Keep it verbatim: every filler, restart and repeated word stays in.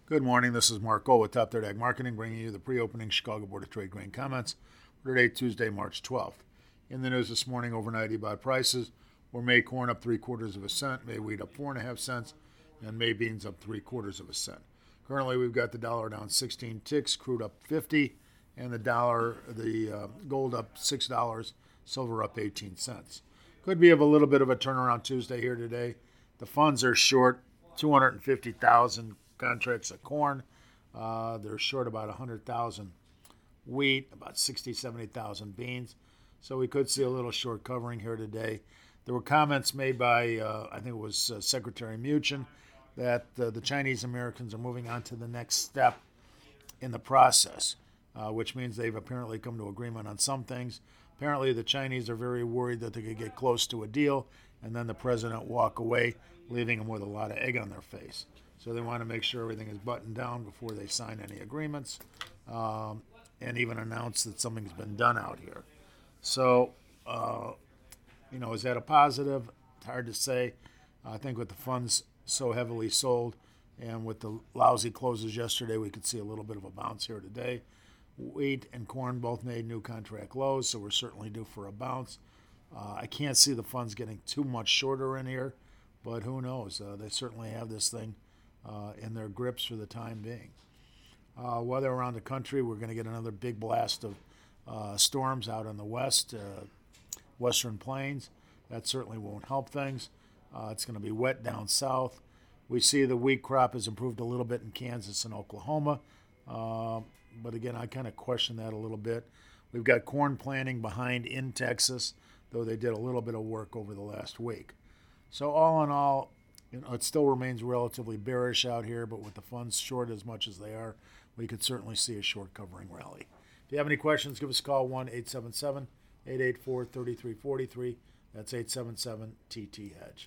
Good morning. This is Mark Gold with Top Third Ag Marketing, bringing you the pre-opening Chicago Board of Trade grain comments for today, Tuesday, March twelfth. In the news this morning, overnight about prices, were May corn up three quarters of a cent, May wheat up four and a half cents, and May beans up three quarters of a cent. Currently, we've got the dollar down sixteen ticks, crude up fifty, and the dollar, the uh, gold up six dollars, silver up eighteen cents. Could be of a little bit of a turnaround Tuesday here today. The funds are short two hundred fifty thousand contracts of corn. Uh, they're short about one hundred thousand wheat, about sixty, seventy thousand beans. So we could see a little short covering here today. There were comments made by, uh, I think it was uh, Secretary Mnuchin, that uh, the Chinese Americans are moving on to the next step in the process, uh, which means they've apparently come to agreement on some things. Apparently the Chinese are very worried that they could get close to a deal and then the president walk away, leaving them with a lot of egg on their face. So they want to make sure everything is buttoned down before they sign any agreements, um, and even announce that something's been done out here. So, uh, you know, is that a positive? It's hard to say. I think with the funds so heavily sold and with the lousy closes yesterday, we could see a little bit of a bounce here today. Wheat and corn both made new contract lows, so we're certainly due for a bounce. Uh, I can't see the funds getting too much shorter in here, but who knows? Uh, they certainly have this thing uh, in their grips for the time being. Uh, weather around the country, we're going to get another big blast of uh, storms out in the west, uh, western plains. That certainly won't help things. Uh, it's going to be wet down south. We see the wheat crop has improved a little bit in Kansas and Oklahoma. Uh, but again, I kind of question that a little bit. We've got corn planting behind in Texas, though they did a little bit of work over the last week. So all in all, you know, it still remains relatively bearish out here, but with the funds short as much as they are, we could certainly see a short covering rally. If you have any questions, give us a call, one eight seven seven, eight eight four, three three four three. That's eight seven seven T T Hedge.